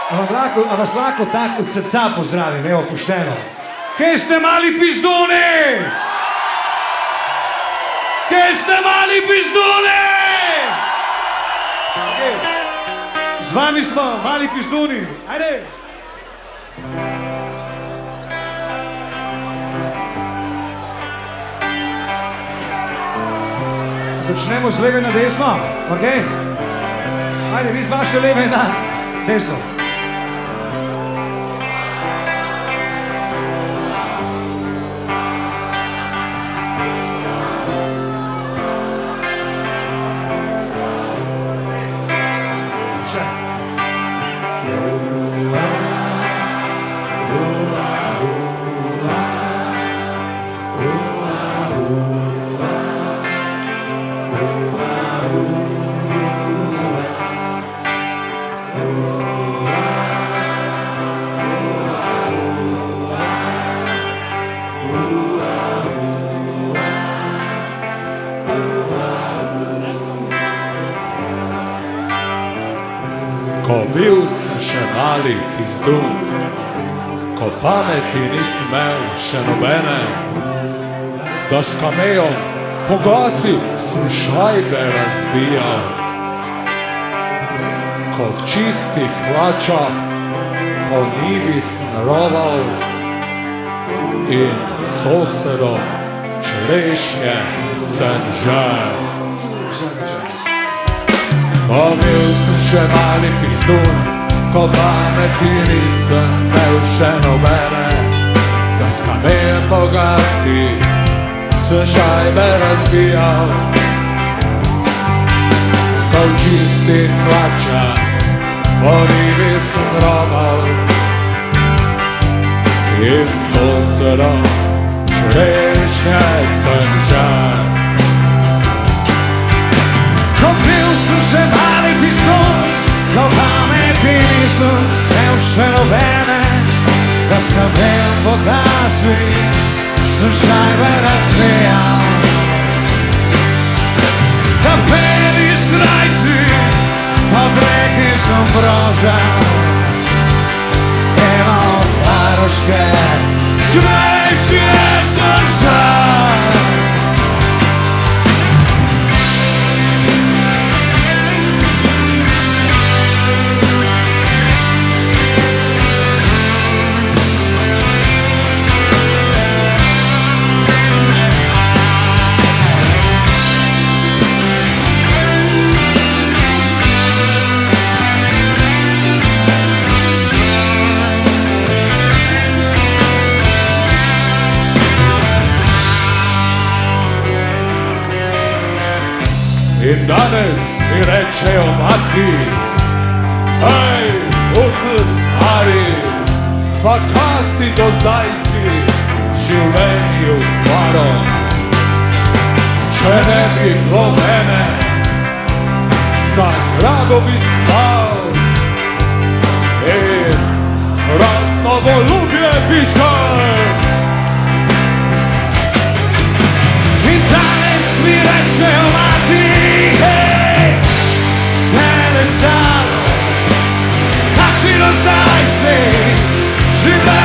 A vas lahko tako od srca pozdravim, evo, pošteno. Kje ste mali pizduni? Kje ste mali pizduni? Z vami smo, mali pizduni. Ajde! Začnemo z leve na desno, ok? Ajde, vi z vaše leve na desno. Ko bil sem še mali pizdun, ko pameti nisem imel še nobene, da s kamejom po gasi sem šajbe razbijal. Ko v čistih hlačah po njivi sem roval in sosedom čerešnje sem žel. Ko bil sem še mali pizdun, ko pameti nisem imel še nobene, da s kamejem po gasi sem šajbe razbijal. Ko v čistih hlačah po njivi sem romal in sosedom čerešnje sem žel. Ko bil sem še mali pizdun, ko pameti nisem imel še nobene, da s kamejem po gasi sem šajbe razbijal. Da peli srajci pod reki sem brožal, eno faroške črešnje sem žal. In danes mi rečejo mati, hej, utl stari, pa kaj si do zdaj si v življenju ustvaril? Če ne bi bilo mene, za grado bi spal in raznovoljubje bi žal. In danes mi rečejo mati, hej, tebe staro, kaj si do zdaj si življenju